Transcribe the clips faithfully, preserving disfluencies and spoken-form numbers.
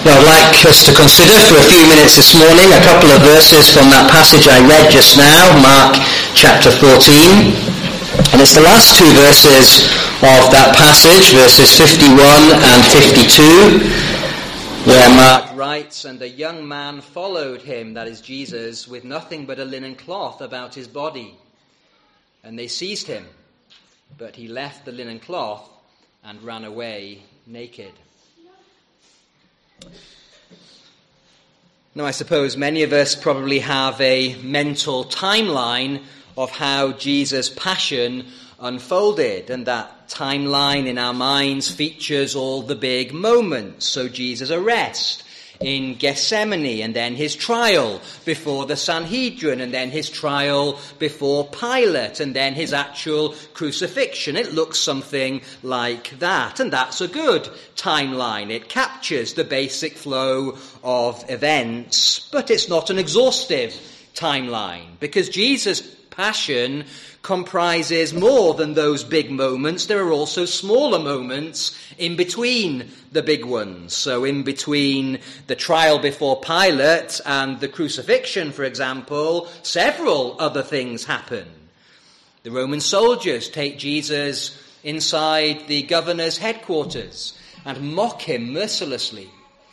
Well, I'd like us to consider for a few minutes this morning a couple of verses from that passage I read just now, Mark chapter fourteen. And it's the last two verses of that passage, verses fifty-one and fifty-two, where Mark writes, "And a young man followed him," that is Jesus, "with nothing but a linen cloth about his body. And they seized him, but he left the linen cloth and ran away naked." Now, I suppose many of us probably have a mental timeline of how Jesus' passion unfolded, and that timeline in our minds features all the big moments. So Jesus' arrest in Gethsemane, and then his trial before the Sanhedrin, and then his trial before Pilate, and then his actual crucifixion. It looks something like that, and that's a good timeline. It captures the basic flow of events, but it's not an exhaustive timeline, because Jesus' passion comprises more than those big moments. There are also smaller moments in between the big ones. So in between the trial before Pilate and the crucifixion, for example, several other things happen. The Roman soldiers take Jesus inside the governor's headquarters and mock him mercilessly.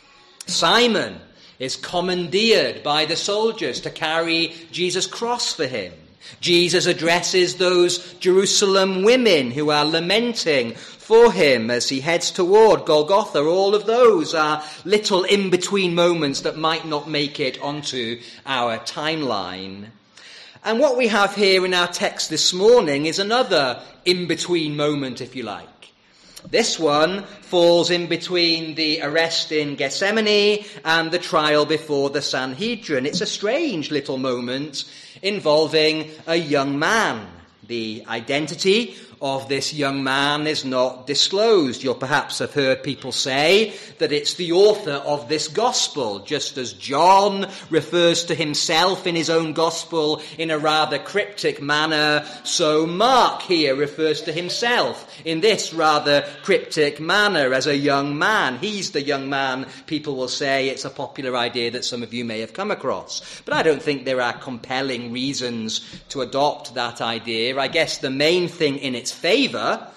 Simon is commandeered by the soldiers to carry Jesus' cross for him. Jesus addresses those Jerusalem women who are lamenting for him as he heads toward Golgotha. All of those are little in-between moments that might not make it onto our timeline. And what we have here in our text this morning is another in-between moment, if you like. This one falls in between the arrest in Gethsemane and the trial before the Sanhedrin. It's a strange little moment involving a young man. The identity of this young man is not disclosed. You'll perhaps have heard people say that it's the author of this gospel, just as John refers to himself in his own gospel in a rather cryptic manner, so Mark here refers to himself in this rather cryptic manner as a young man. He's the young man, people will say. It's a popular idea that some of you may have come across. But I don't think there are compelling reasons to adopt that idea. I guess the main thing in its favour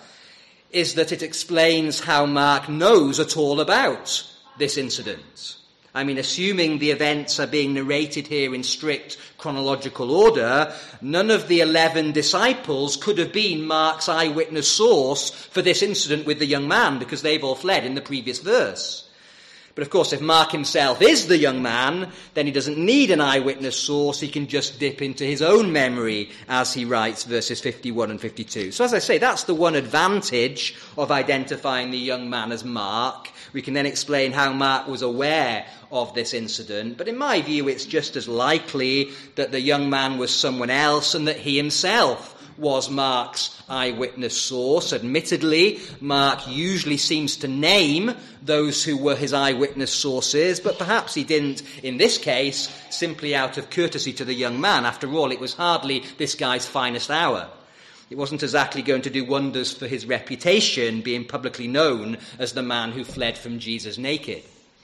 is that it explains how Mark knows at all about this incident. I mean, assuming the events are being narrated here in strict chronological order, none of the eleven disciples could have been Mark's eyewitness source for this incident with the young man, because they've all fled in the previous verse. But of course, if Mark himself is the young man, then he doesn't need an eyewitness source. He can just dip into his own memory as he writes verses fifty-one and fifty-two. So as I say, that's the one advantage of identifying the young man as Mark. We can then explain how Mark was aware of this incident. But in my view, it's just as likely that the young man was someone else and that he himself was Mark's eyewitness source. Admittedly, Mark usually seems to name those who were his eyewitness sources, but perhaps he didn't in this case simply out of courtesy to the young man. After all, it was hardly this guy's finest hour. It wasn't exactly going to do wonders for his reputation, being publicly known as the man who fled from Jesus naked.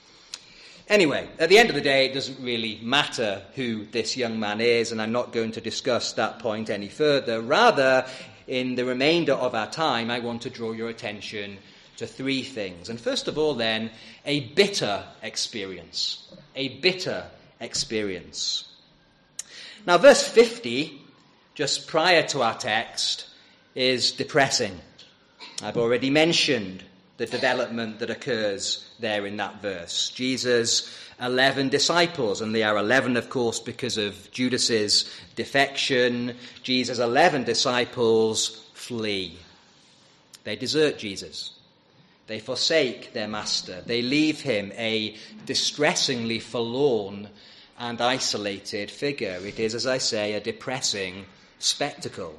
Anyway, at the end of the day, it doesn't really matter who this young man is, and I'm not going to discuss that point any further. Rather, in the remainder of our time, I want to draw your attention to three things. And first of all, then, a bitter experience. A bitter experience. Now, verse fifty, just prior to our text, is depressing. I've already mentioned the development that occurs there in that verse. Jesus' eleven disciples, and they are eleven, of course, because of Judas's defection. Jesus' eleven disciples flee. They desert Jesus. They forsake their master. They leave him a distressingly forlorn and isolated figure. It is, as I say, a depressing spectacle.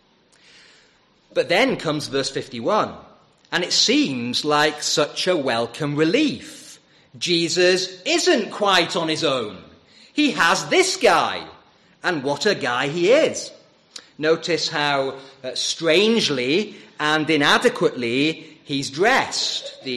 But then comes verse fifty-one. And it seems like such a welcome relief. Jesus isn't quite on his own. He has this guy. And what a guy he is. Notice how uh, strangely and inadequately he's dressed. The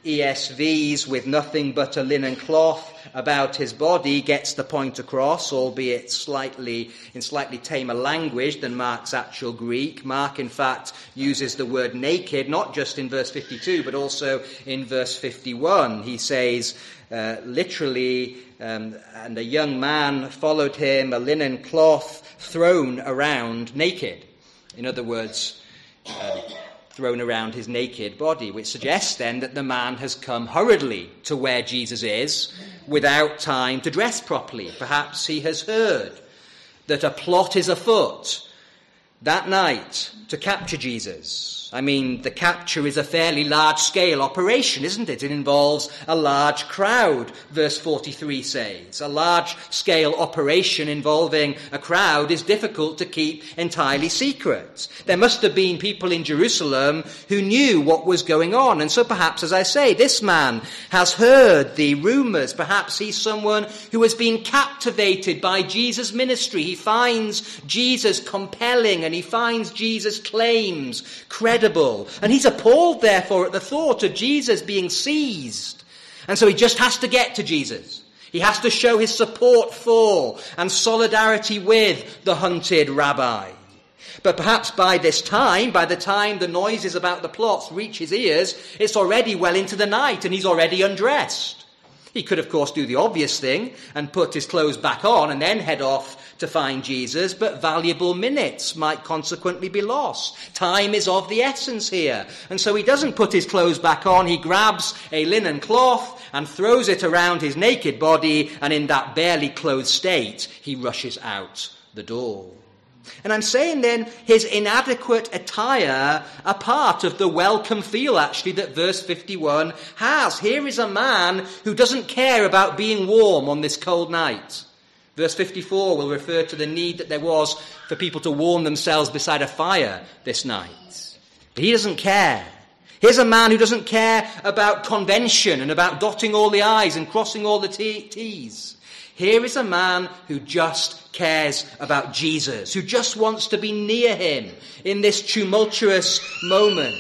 E S V's with nothing but a linen cloth about his body gets the point across, albeit slightly in slightly tamer language than Mark's actual Greek. Mark, in fact, uses the word naked, not just in verse fifty-two, but also in verse fifty-one. He says, uh, literally, um, and a young man followed him, a linen cloth thrown around naked. In other words, uh, thrown around his naked body, which suggests then that the man has come hurriedly to where Jesus is without time to dress properly. Perhaps he has heard that a plot is afoot that night to capture Jesus. I mean, the capture is a fairly large-scale operation, isn't it? It involves a large crowd, verse forty-three says. A large-scale operation involving a crowd is difficult to keep entirely secret. There must have been people in Jerusalem who knew what was going on. And so perhaps, as I say, this man has heard the rumours. Perhaps he's someone who has been captivated by Jesus' ministry. He finds Jesus compelling and he finds Jesus' claims credible. And he's appalled, therefore, at the thought of Jesus being seized. And so he just has to get to Jesus. He has to show his support for and solidarity with the hunted rabbi. But perhaps by this time, by the time the noises about the plots reach his ears, it's already well into the night and he's already undressed. He could, of course, do the obvious thing and put his clothes back on and then head off to find Jesus, but valuable minutes might consequently be lost. Time is of the essence here. And so he doesn't put his clothes back on. He grabs a linen cloth and throws it around his naked body, and in that barely clothed state, he rushes out the door. And I'm saying then his inadequate attire are part of the welcome feel, actually, that verse fifty-one has. Here is a man who doesn't care about being warm on this cold night. Verse fifty-four will refer to the need that there was for people to warm themselves beside a fire this night. But he doesn't care. Here's a man who doesn't care about convention and about dotting all the I's and crossing all the T- T's. Here is a man who just cares about Jesus, who just wants to be near him in this tumultuous moment.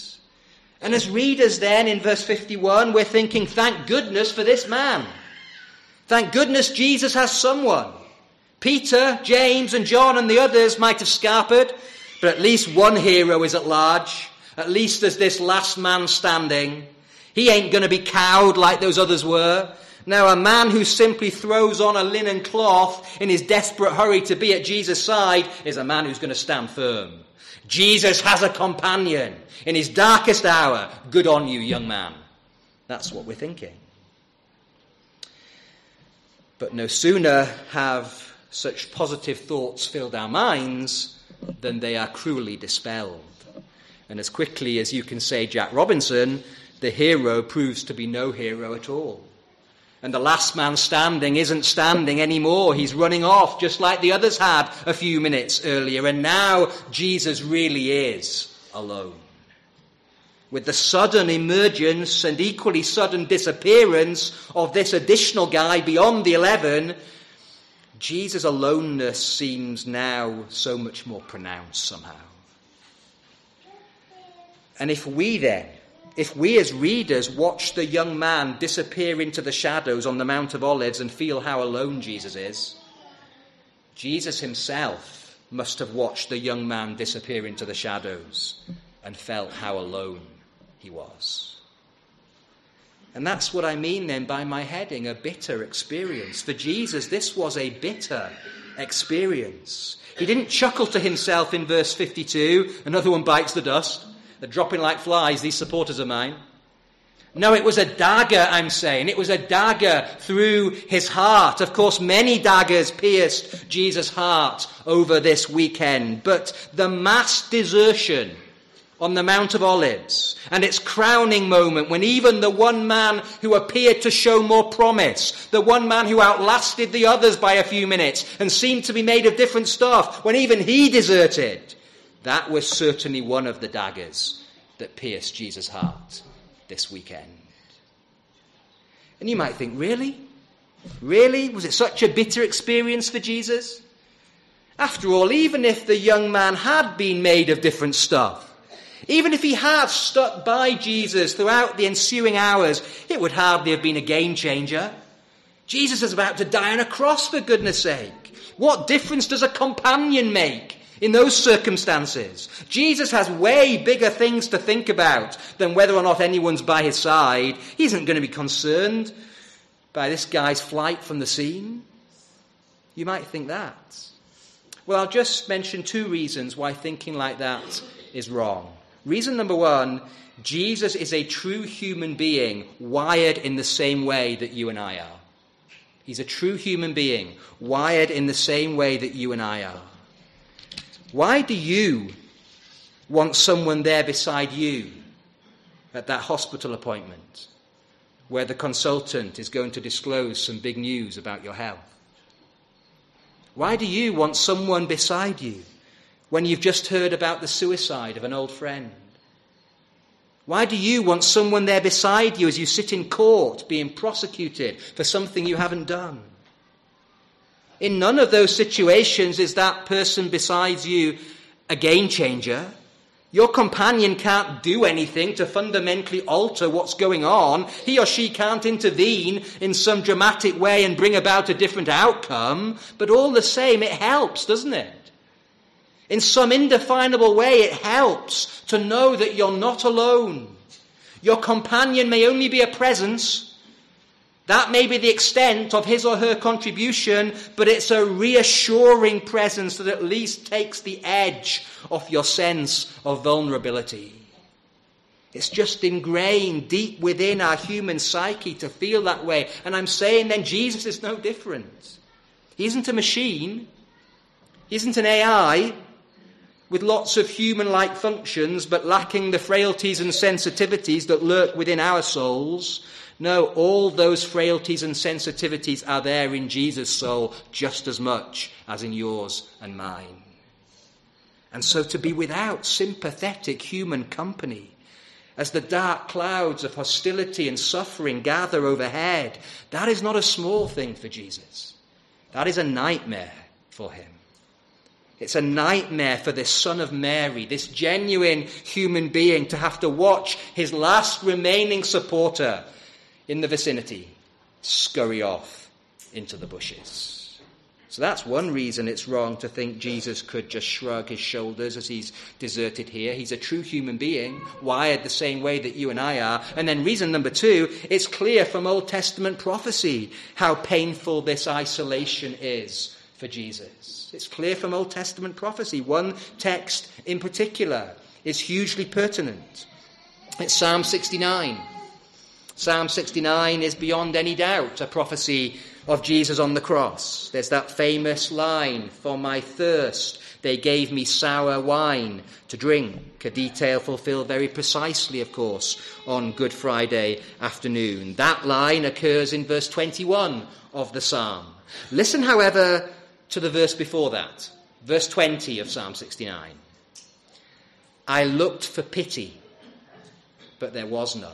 And as readers then in verse fifty-one, we're thinking, thank goodness for this man. Thank goodness Jesus has someone. Peter, James and John and the others might have scarpered, but at least one hero is at large. At least there's this last man standing. He ain't going to be cowed like those others were. Now, a man who simply throws on a linen cloth in his desperate hurry to be at Jesus' side is a man who's going to stand firm. Jesus has a companion in his darkest hour. Good on you, young man. That's what we're thinking. But no sooner have such positive thoughts filled our minds than they are cruelly dispelled. And as quickly as you can say Jack Robinson, the hero proves to be no hero at all. And the last man standing isn't standing anymore. He's running off just like the others had a few minutes earlier. And now Jesus really is alone. With the sudden emergence and equally sudden disappearance of this additional guy beyond the eleven, Jesus' aloneness seems now so much more pronounced somehow. And if we then, if we as readers watch the young man disappear into the shadows on the Mount of Olives and feel how alone Jesus is, Jesus himself must have watched the young man disappear into the shadows and felt how alone he was. And that's what I mean then by my heading, a bitter experience. For Jesus, this was a bitter experience. He didn't chuckle to himself in verse fifty-two, another one bites the dust. They're dropping like flies, these supporters of mine. No, it was a dagger, I'm saying. It was a dagger through his heart. Of course, many daggers pierced Jesus' heart over this weekend. But the mass desertion on the Mount of Olives and its crowning moment when even the one man who appeared to show more promise, the one man who outlasted the others by a few minutes and seemed to be made of different stuff, when even he deserted, that was certainly one of the daggers that pierced Jesus' heart this weekend. And you might think, really? Really? Was it such a bitter experience for Jesus? After all, even if the young man had been made of different stuff, Even if he had stuck by Jesus throughout the ensuing hours, it would hardly have been a game changer. Jesus is about to die on a cross, for goodness sake. What difference does a companion make in those circumstances? Jesus has way bigger things to think about than whether or not anyone's by his side. He isn't going to be concerned by this guy's flight from the scene. You might think that. Well, I'll just mention two reasons why thinking like that is wrong. Reason number one, Jesus is a true human being, wired in the same way that you and I are. He's a true human being, wired in the same way that you and I are. Why do you want someone there beside you at that hospital appointment where the consultant is going to disclose some big news about your health? Why do you want someone beside you when you've just heard about the suicide of an old friend? Why do you want someone there beside you as you sit in court being prosecuted for something you haven't done? In none of those situations is that person beside you a game changer. Your companion can't do anything to fundamentally alter what's going on. He or she can't intervene in some dramatic way and bring about a different outcome. But all the same, it helps, doesn't it? In some indefinable way, it helps to know that you're not alone. Your companion may only be a presence. That may be the extent of his or her contribution, but it's a reassuring presence that at least takes the edge off your sense of vulnerability. It's just ingrained deep within our human psyche to feel that way. And I'm saying then Jesus is no different. He isn't a machine. He isn't an A I with lots of human-like functions, but lacking the frailties and sensitivities that lurk within our souls. No, all those frailties and sensitivities are there in Jesus' soul just as much as in yours and mine. And so to be without sympathetic human company, as the dark clouds of hostility and suffering gather overhead, that is not a small thing for Jesus. That is a nightmare for him. It's a nightmare for this Son of Mary, this genuine human being, to have to watch his last remaining supporter in the vicinity scurry off into the bushes. So that's one reason it's wrong to think Jesus could just shrug his shoulders as he's deserted here. He's a true human being, wired the same way that you and I are. And then reason number two, it's clear from Old Testament prophecy how painful this isolation is for Jesus. It's clear from Old Testament prophecy. One text in particular is hugely pertinent. It's Psalm sixty-nine. Psalm sixty-nine is beyond any doubt a prophecy of Jesus on the cross. There's that famous line, "For my thirst they gave me sour wine to drink," a detail fulfilled very precisely, of course, on Good Friday afternoon. That line occurs in verse twenty-one of the psalm. Listen, however, to the verse before that, verse twenty of Psalm sixty-nine. "I looked for pity, but there was none,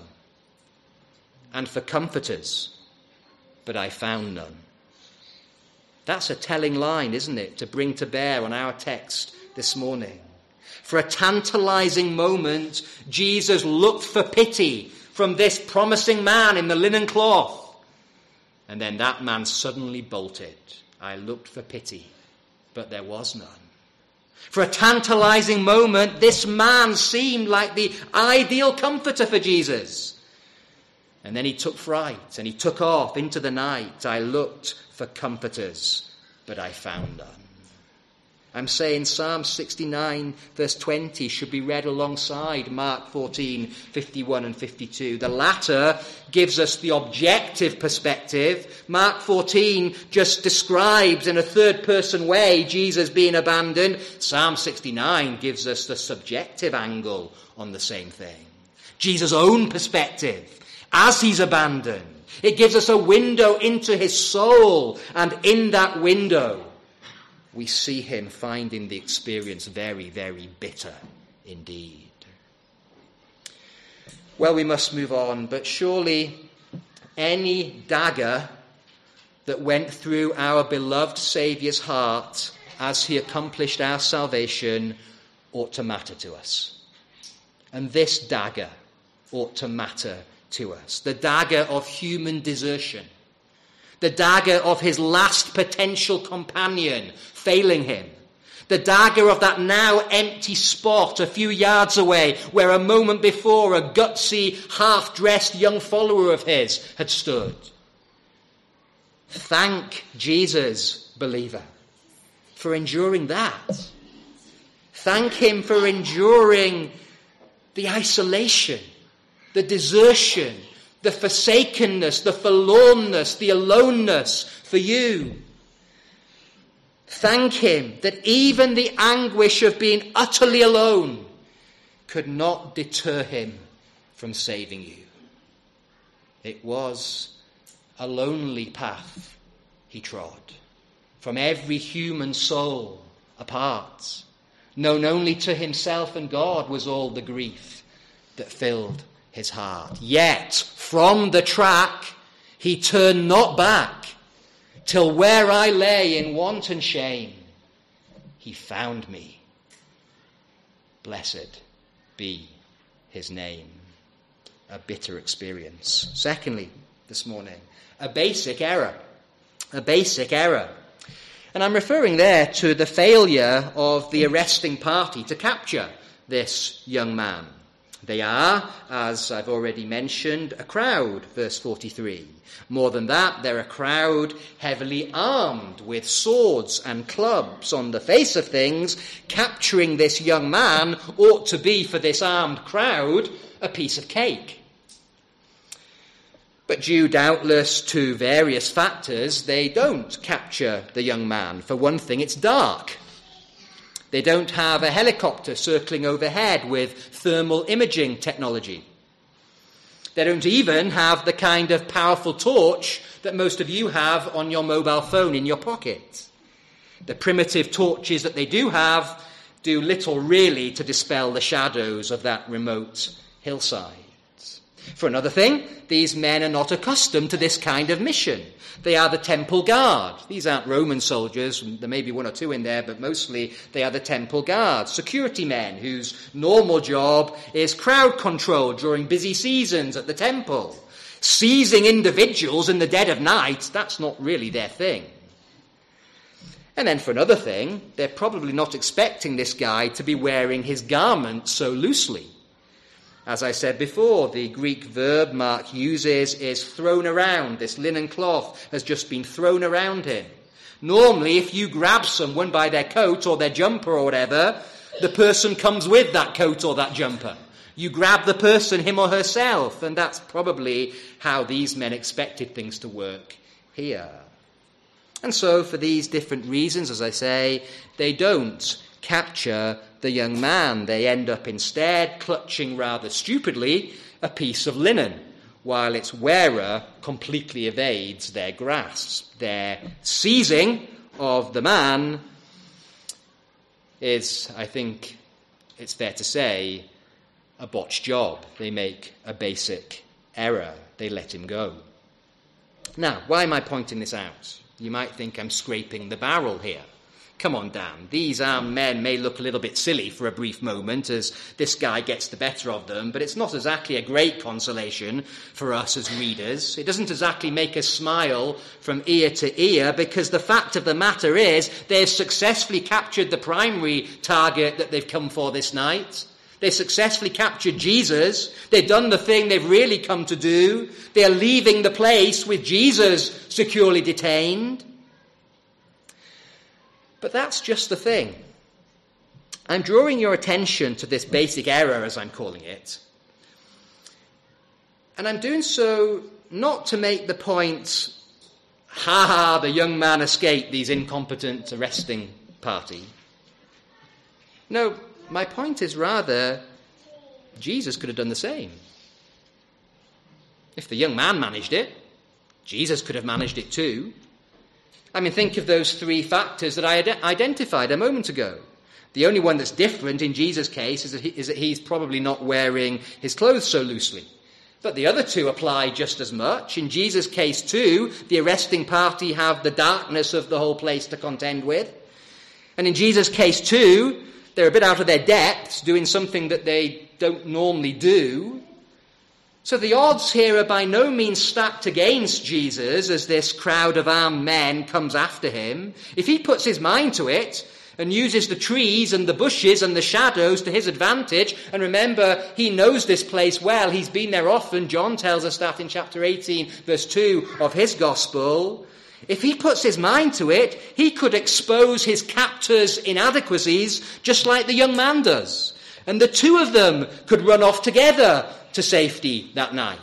and for comforters, but I found none." That's a telling line, isn't it, to bring to bear on our text this morning. For a tantalizing moment, Jesus looked for pity from this promising man in the linen cloth. And then that man suddenly bolted. "I looked for pity, but there was none." For a tantalizing moment, this man seemed like the ideal comforter for Jesus. And then he took fright and he took off into the night. "I looked for comforters, but I found none." I'm saying Psalm sixty-nine verse twenty should be read alongside Mark fourteen, fifty-one and fifty-two. The latter gives us the objective perspective. Mark fourteen just describes in a third person way Jesus being abandoned. Psalm sixty-nine gives us the subjective angle on the same thing. Jesus' own perspective as he's abandoned. It gives us a window into his soul, and in that window we see him finding the experience very, very bitter indeed. Well, we must move on, but surely any dagger that went through our beloved Saviour's heart as he accomplished our salvation ought to matter to us. And this dagger ought to matter to us. The dagger of human desertion. The dagger of his last potential companion failing him. The dagger of that now empty spot a few yards away where a moment before a gutsy, half-dressed young follower of his had stood. Thank Jesus, believer, for enduring that. Thank him for enduring the isolation, the desertion, the forsakenness, the forlornness, the aloneness for you. Thank him that even the anguish of being utterly alone could not deter him from saving you. It was a lonely path he trod, from every human soul apart. Known only to himself and God was all the grief that filled his heart. Yet, from the track, he turned not back, till where I lay in want and shame, he found me. Blessed be his name. A bitter experience. Secondly, this morning, a basic error. A basic error. And I'm referring there to the failure of the arresting party to capture this young man. They are, as I've already mentioned, a crowd, verse forty-three. More than that, they're a crowd heavily armed with swords and clubs. On the face of things, capturing this young man ought to be, for this armed crowd, a piece of cake. But due doubtless to various factors, they don't capture the young man. For one thing, it's dark. They don't have a helicopter circling overhead with thermal imaging technology. They don't even have the kind of powerful torch that most of you have on your mobile phone in your pocket. The primitive torches that they do have do little really to dispel the shadows of that remote hillside. For another thing, these men are not accustomed to this kind of mission. They are the temple guard. These aren't Roman soldiers. There may be one or two in there, but mostly they are the temple guard, security men whose normal job is crowd control during busy seasons at the temple. Seizing individuals in the dead of night, that's not really their thing. And then for another thing, they're probably not expecting this guy to be wearing his garment so loosely. As I said before, the Greek verb Mark uses is thrown around. This linen cloth has just been thrown around him. Normally, if you grab someone by their coat or their jumper or whatever, the person comes with that coat or that jumper. You grab the person, him or herself, and that's probably how these men expected things to work here. And so, for these different reasons, as I say, they don't capture the young man. They end up instead clutching rather stupidly a piece of linen, while its wearer completely evades their grasp. Their seizing of the man is, I think it's fair to say, a botched job. They make a basic error. They let him go. Now, why am I pointing this out? You might think I'm scraping the barrel here. Come on, Dan. These armed men may look a little bit silly for a brief moment as this guy gets the better of them, but it's not exactly a great consolation for us as readers. It doesn't exactly make us smile from ear to ear, because the fact of the matter is they've successfully captured the primary target that they've come for this night. They've successfully captured Jesus. They've done the thing they've really come to do. They're leaving the place with Jesus securely detained. But that's just the thing. I'm drawing your attention to this basic error, as I'm calling it. And I'm doing so not to make the point, ha ha, the young man escaped these incompetent arresting party. No, my point is rather, Jesus could have done the same. If the young man managed it, Jesus could have managed it too. I mean, think of those three factors that I ad- identified a moment ago. The only one that's different in Jesus' case is that, he, is that he's probably not wearing his clothes so loosely. But the other two apply just as much. In Jesus' case too, the arresting party have the darkness of the whole place to contend with. And in Jesus' case too, They're a bit out of their depths, doing something that they don't normally do. So the odds here are by no means stacked against Jesus as this crowd of armed men comes after him. If he puts his mind to it and uses the trees and the bushes and the shadows to his advantage, and remember, he knows this place well, he's been there often. John tells us that in chapter eighteen, verse two of his gospel. If he puts his mind to it, he could expose his captors' inadequacies just like the young man does. And the two of them could run off together to safety that night.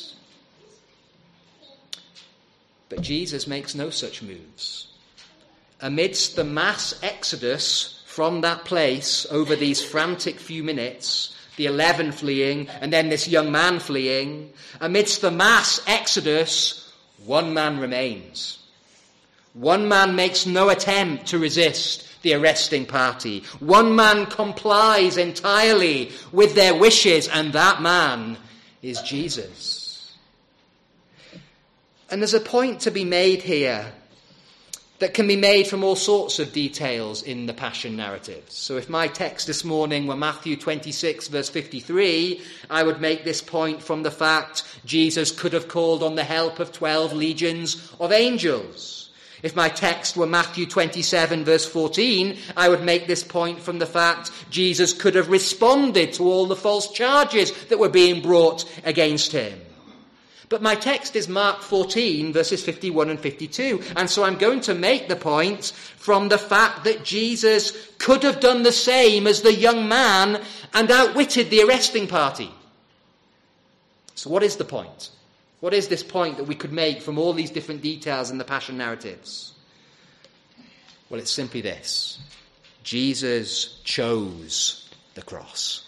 But Jesus makes no such moves. Amidst the mass exodus from that place over these frantic few minutes, the eleven fleeing and then this young man fleeing, amidst the mass exodus, one man remains. One man makes no attempt to resist the arresting party. One man complies entirely with their wishes, and that man is Jesus. And there's a point to be made here that can be made from all sorts of details in the Passion narratives. So if my text this morning were Matthew twenty-six, verse fifty-three, I would make this point from the fact Jesus could have called on the help of twelve legions of angels. If my text were Matthew twenty-seven, verse fourteen, I would make this point from the fact Jesus could have responded to all the false charges that were being brought against him. But my text is Mark fourteen, verses fifty-one and fifty-two, and so I'm going to make the point from the fact that Jesus could have done the same as the young man and outwitted the arresting party. So what is the point? What is this point that we could make from all these different details in the Passion narratives? Well, it's simply this. Jesus chose the cross.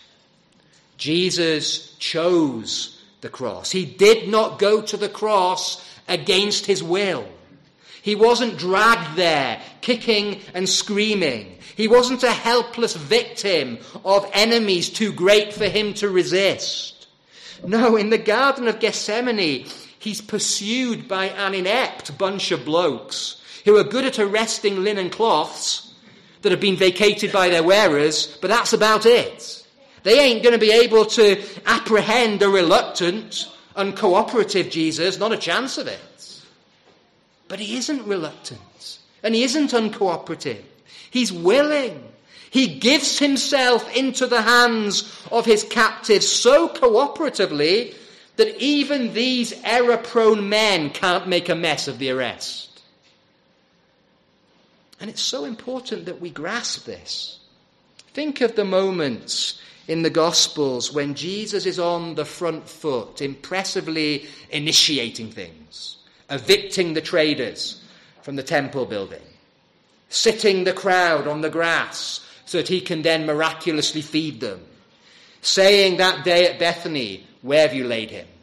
Jesus chose the cross. He did not go to the cross against his will. He wasn't dragged there, kicking and screaming. He wasn't a helpless victim of enemies too great for him to resist. No, in the Garden of Gethsemane, he's pursued by an inept bunch of blokes who are good at arresting linen cloths that have been vacated by their wearers, but that's about it. They ain't going to be able to apprehend a reluctant, uncooperative Jesus, not a chance of it. But he isn't reluctant, and he isn't uncooperative. He's willing. He gives himself into the hands of his captives so cooperatively that even these error-prone men can't make a mess of the arrest. And it's so important that we grasp this. Think of the moments in the Gospels when Jesus is on the front foot, impressively initiating things, evicting the traders from the temple building, sitting the crowd on the grass so that he can then miraculously feed them, saying that day at Bethany, "Where have you laid him?"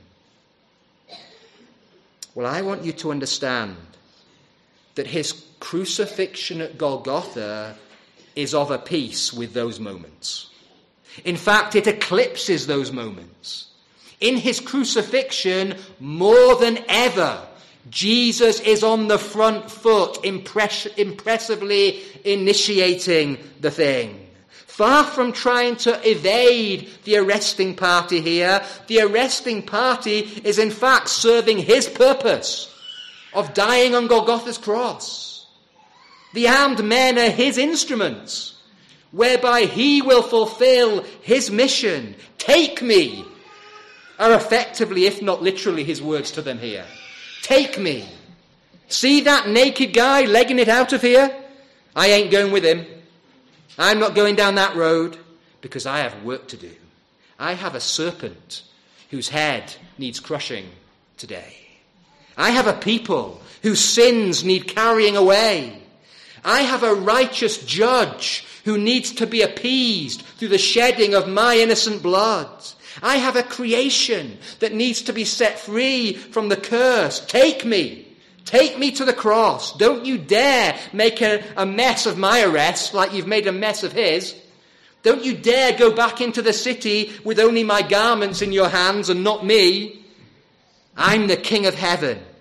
Well, I want you to understand that his crucifixion at Golgotha is of a piece with those moments. In fact, it eclipses those moments. In his crucifixion, more than ever, Jesus is on the front foot, impress- impressively initiating the thing. Far from trying to evade the arresting party here, the arresting party is in fact serving his purpose of dying on Golgotha's cross. The armed men are his instruments, whereby he will fulfill his mission. "Take me," are effectively, if not literally, his words to them here. Take me. See that naked guy legging it out of here? I ain't going with him. I'm not going down that road because I have work to do. I have a serpent whose head needs crushing today. I have a people whose sins need carrying away. I have a righteous judge who needs to be appeased through the shedding of my innocent blood. I have a creation that needs to be set free from the curse. Take me. Take me to the cross. Don't you dare make a, a mess of my arrest like you've made a mess of his. Don't you dare go back into the city with only my garments in your hands and not me. I'm the King of heaven,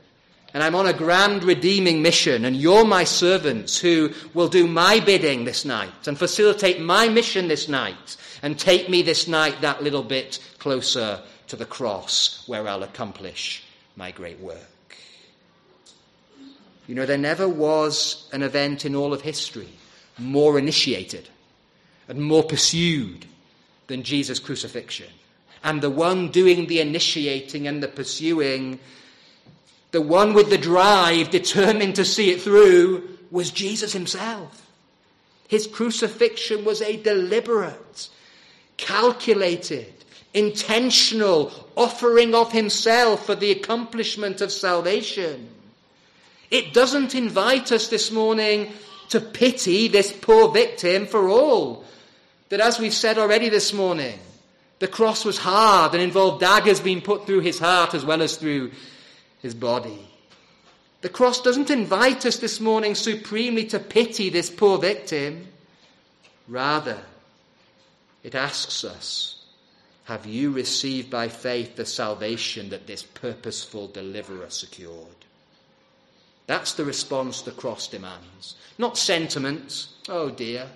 And I'm on a grand redeeming mission, and you're my servants who will do my bidding this night and facilitate my mission this night and take me this night that little bit closer to the cross where I'll accomplish my great work. You know, there never was an event in all of history more initiated and more pursued than Jesus' crucifixion. And the one doing the initiating and the pursuing, the one with the drive, determined to see it through, was Jesus himself. His crucifixion was a deliberate, calculated, intentional offering of himself for the accomplishment of salvation. It doesn't invite us this morning to pity this poor victim for all that, as we've said already this morning, the cross was hard and involved daggers being put through his heart as well as through his body. The cross doesn't invite us this morning supremely to pity this poor victim. Rather, it asks us, have you received by faith the salvation that this purposeful deliverer secured? That's the response the cross demands. Not sentiments, oh dear,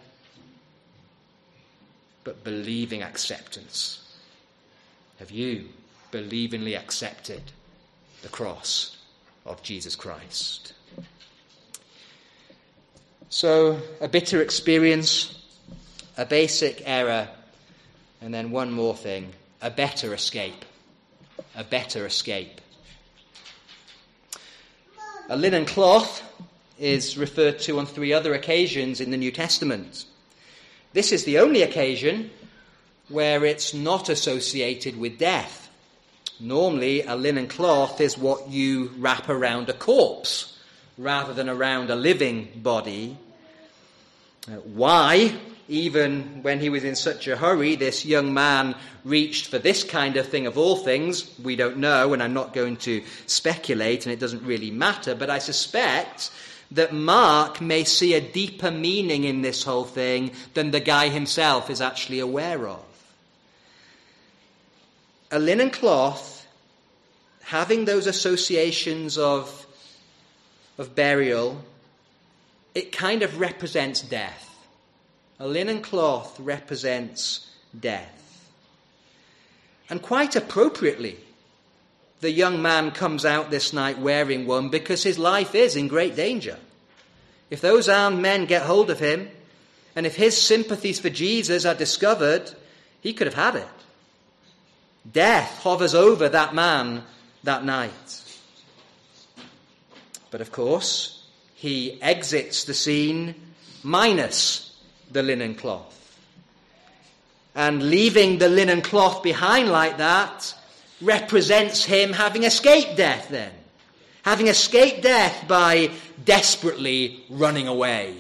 but believing acceptance. Have you believingly accepted the cross of Jesus Christ? So, a bitter experience, a basic error, and then one more thing, a better escape. A better escape. A linen cloth is referred to on three other occasions in the New Testament. This is the only occasion where it's not associated with death. Normally, a linen cloth is what you wrap around a corpse rather than around a living body. Uh, why, even when he was in such a hurry, this young man reached for this kind of thing of all things, we don't know, and I'm not going to speculate, and it doesn't really matter, but I suspect that Mark may see a deeper meaning in this whole thing than the guy himself is actually aware of. A linen cloth, having those associations of, of burial, it kind of represents death. A linen cloth represents death. And quite appropriately, the young man comes out this night wearing one because his life is in great danger. If those armed men get hold of him, and if his sympathies for Jesus are discovered, he could have had it. Death hovers over that man that night. But of course, he exits the scene minus the linen cloth. And leaving the linen cloth behind like that represents him having escaped death then. Having escaped death by desperately running away.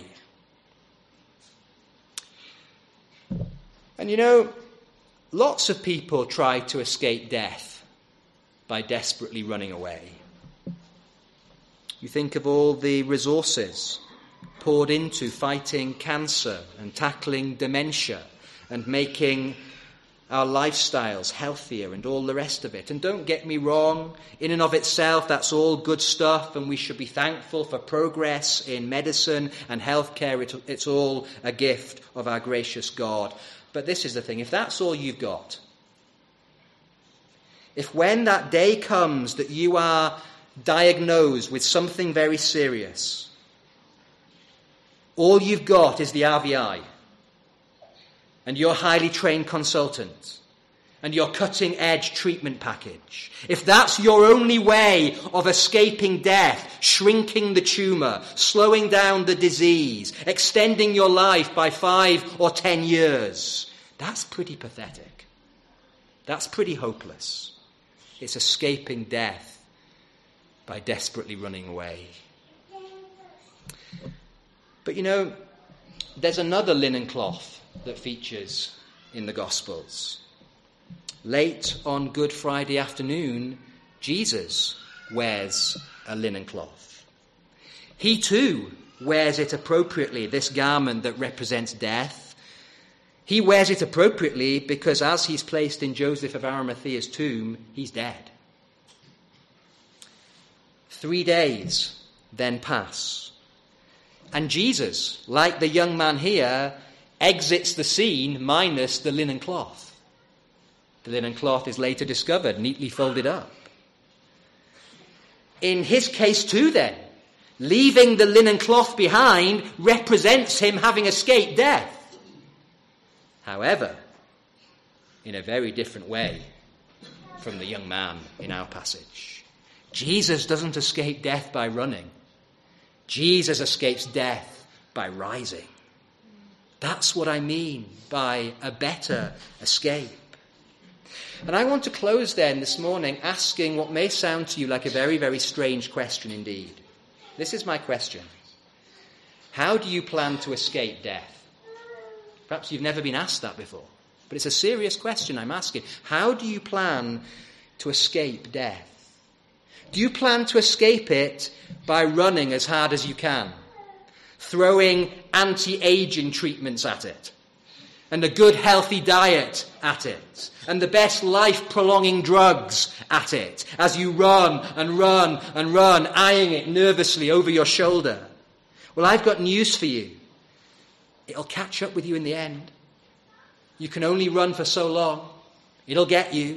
And you know, lots of people try to escape death by desperately running away. You think of all the resources poured into fighting cancer and tackling dementia and making our lifestyles healthier and all the rest of it. And don't get me wrong, in and of itself, that's all good stuff, and we should be thankful for progress in medicine and healthcare. It, it's all a gift of our gracious God. But this is the thing, if that's all you've got, if when that day comes that you are diagnosed with something very serious, all you've got is the R V I, and your highly trained consultant, and your cutting-edge treatment package, if that's your only way of escaping death, shrinking the tumour, slowing down the disease, extending your life by five or ten years, that's pretty pathetic. That's pretty hopeless. It's escaping death by desperately running away. But you know, there's another linen cloth that features in the Gospels. Late on Good Friday afternoon, Jesus wears a linen cloth. He too wears it appropriately, this garment that represents death. He wears it appropriately because as he's placed in Joseph of Arimathea's tomb, he's dead. Three days then pass. And Jesus, like the young man here, exits the scene minus the linen cloth. The linen cloth is later discovered, neatly folded up. In his case too then, leaving the linen cloth behind represents him having escaped death. However, in a very different way from the young man in our passage. Jesus doesn't escape death by running. Jesus escapes death by rising. That's what I mean by a better escape. And I want to close then this morning asking what may sound to you like a very, very strange question indeed. This is my question. How do you plan to escape death? Perhaps you've never been asked that before, but it's a serious question I'm asking. How do you plan to escape death? Do you plan to escape it by running as hard as you can, throwing anti-aging treatments at it, and a good healthy diet at it, and the best life-prolonging drugs at it, as you run and run and run, eyeing it nervously over your shoulder? Well, I've got news for you. It'll catch up with you in the end. You can only run for so long. It'll get you.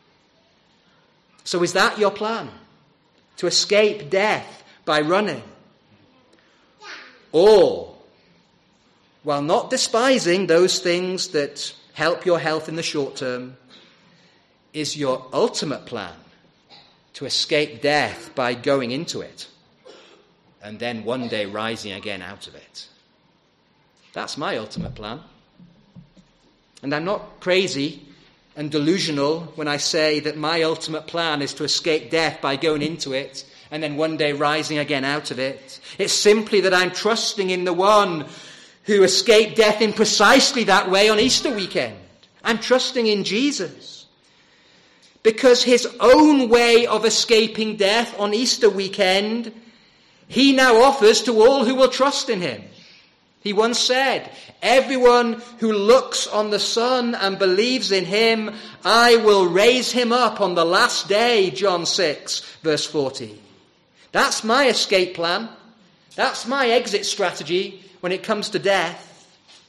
So is that your plan? To escape death by running? Or, while not despising those things that help your health in the short term, is your ultimate plan to escape death by going into it and then one day rising again out of it? That's my ultimate plan. And I'm not crazy and delusional when I say that my ultimate plan is to escape death by going into it and then one day rising again out of it. It's simply that I'm trusting in the one who escaped death in precisely that way on Easter weekend. I'm trusting in Jesus. Because his own way of escaping death on Easter weekend, he now offers to all who will trust in him. He once said, "Everyone who looks on the Son and believes in him, I will raise him up on the last day," John six, verse forty. That's my escape plan. That's my exit strategy when it comes to death.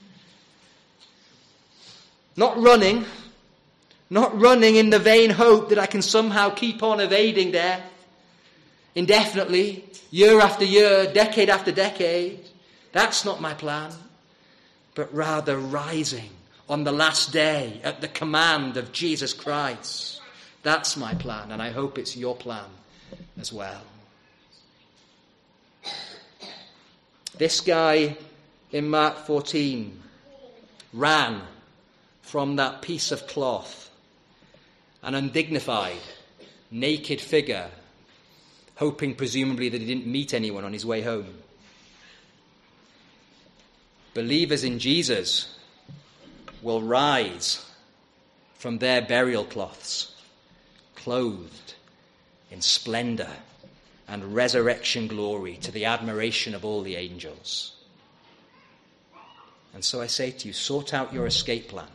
Not running, not running in the vain hope that I can somehow keep on evading death indefinitely, year after year, decade after decade. That's not my plan, but rather rising on the last day at the command of Jesus Christ. That's my plan, and I hope it's your plan as well. This guy in Mark fourteen ran from that piece of cloth, an undignified, naked figure, hoping presumably that he didn't meet anyone on his way home. Believers in Jesus will rise from their burial cloths, clothed in splendor and resurrection glory to the admiration of all the angels. And so I say to you, sort out your escape plan.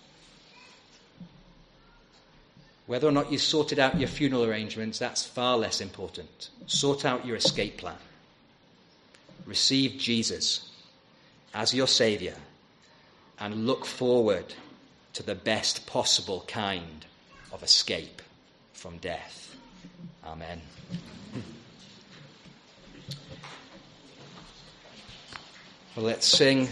Whether or not you sorted out your funeral arrangements, that's far less important. Sort out your escape plan. Receive Jesus as your Saviour and look forward to the best possible kind of escape from death. Amen. Well, let's sing